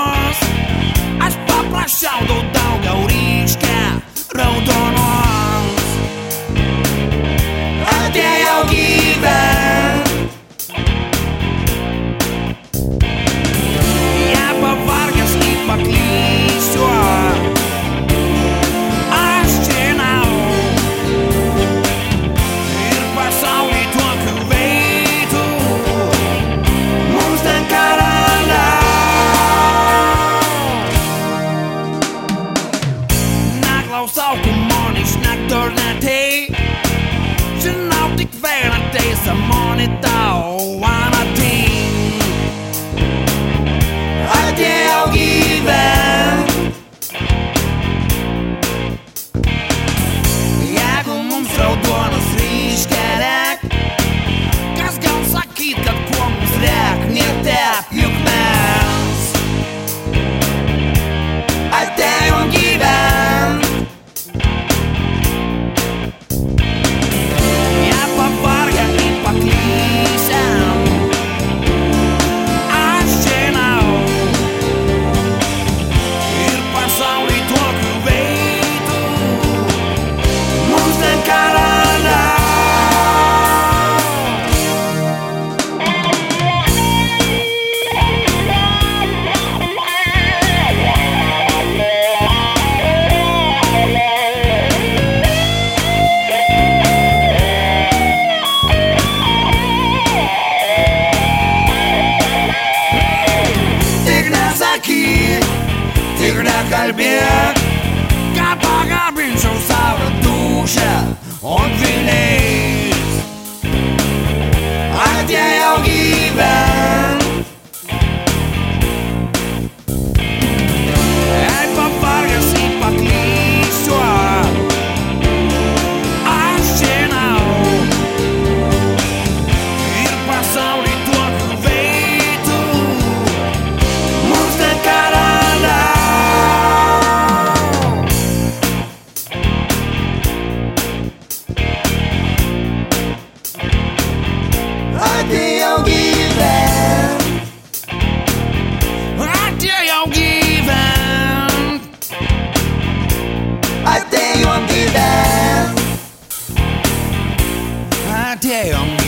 dienos. Aš paprašiau daugiau ryškia raudonos. Atėjau gyvent. Ja pavargęs kaip paklysiu. Aš žinau. Ir pasaulį tokių veidų mums tenka neklausau, ko man išnektornetai. Žinau tik vieną teisę, man į tau anating. Atėjau gyvent. Jeigu mums raudonas ryškia rek, kas gal sakyt, kad kuo mums rek, netep juk mes atėjom gyvent. Ja pavargę kaip paklysėm. Aš žinau. Ir pasaulį tokių veidų mums tenka tik nekalbėk, kad pagarbinčiau savo dūšią onkviliais. Atėjau gyvent. Jei pavargęs kaip paklysiu, aš žinau. Ir pasaulį tokių veidų mums tenka atėjau gyvent. Atėjau gyvent. Atėjom gyvent. Atėjom gyvent.